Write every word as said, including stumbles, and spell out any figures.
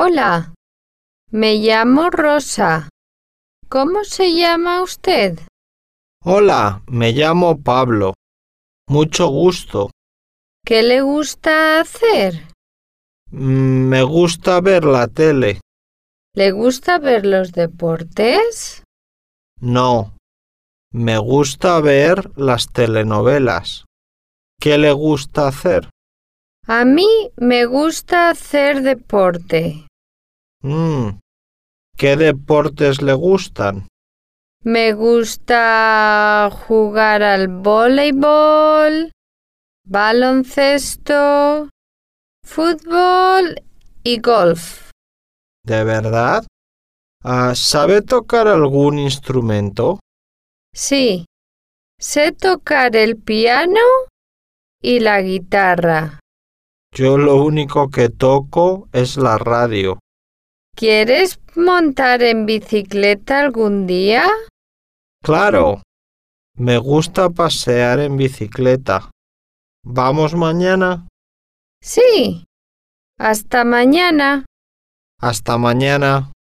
Hola, me llamo Rosa. ¿Cómo se llama usted? Hola, me llamo Pablo. Mucho gusto. ¿Qué le gusta hacer? Mm, Me gusta ver la tele. ¿Le gusta ver los deportes? No, me gusta ver las telenovelas. ¿Qué le gusta hacer? A mí me gusta hacer deporte. Mm, ¿Qué deportes le gustan? Me gusta jugar al voleibol, baloncesto, fútbol y golf. ¿De verdad? Ah, ¿sabe tocar algún instrumento? Sí, sé tocar el piano y la guitarra. Yo lo único que toco es la radio. ¿Quieres montar en bicicleta algún día? Claro, me gusta pasear en bicicleta. ¿Vamos mañana? Sí. Hasta mañana. Hasta mañana.